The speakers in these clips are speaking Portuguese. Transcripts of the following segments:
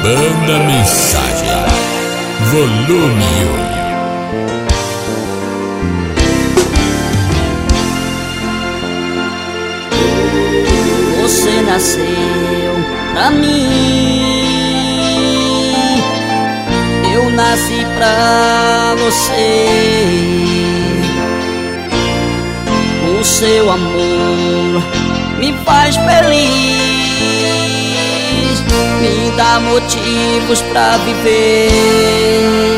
Banda Mensagem, volume 1. Você nasceu pra mim, eu nasci pra você. O seu amor me faz feliz, me dá motivos pra viver.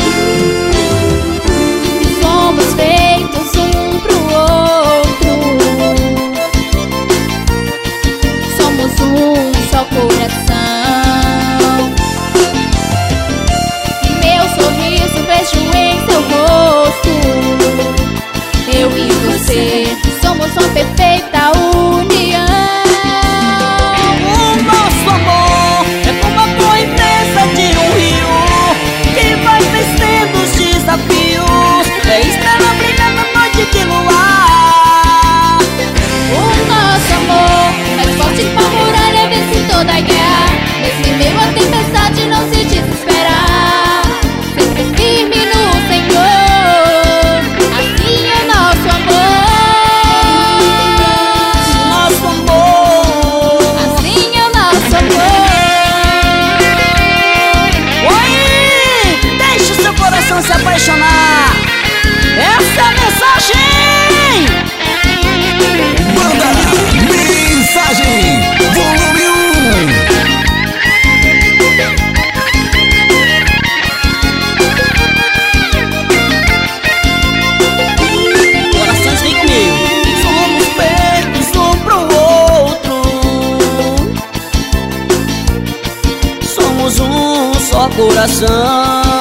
Somos feitos um pro outro, somos um só coração. Meu sorriso vejo em seu rosto, eu e você somos uma perfeita união. É estrela brilhando na noite de luar. O nosso amor mais forte que uma muralha, vence toda a guerra. Nesse meio a tempestade não se desesperar, sempre firme no Senhor. Assim é o nosso amor, nosso amor. assim é o nosso amor. Oi, deixe seu coração se apaixonar. Essa é a mensagem! Banda Mensagem, volume 1. Corações vem comigo. Somos feitos um pro outro, somos um só coração.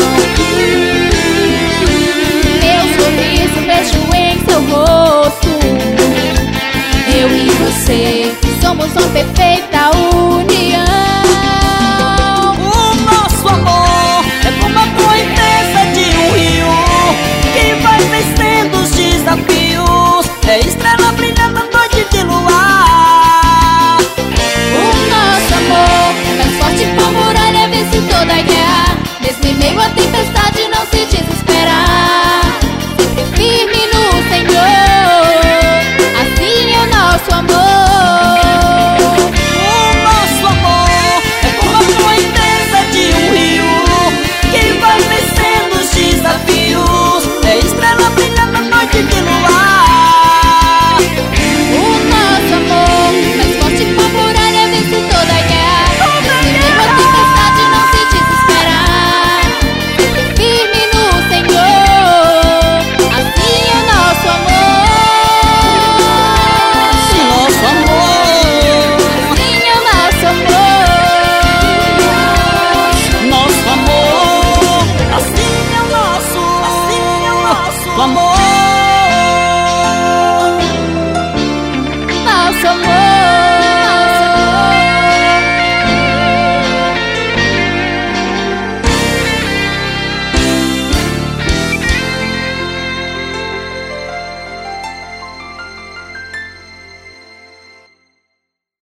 Vejo em seu rosto, eu e você somos uma perfeita união.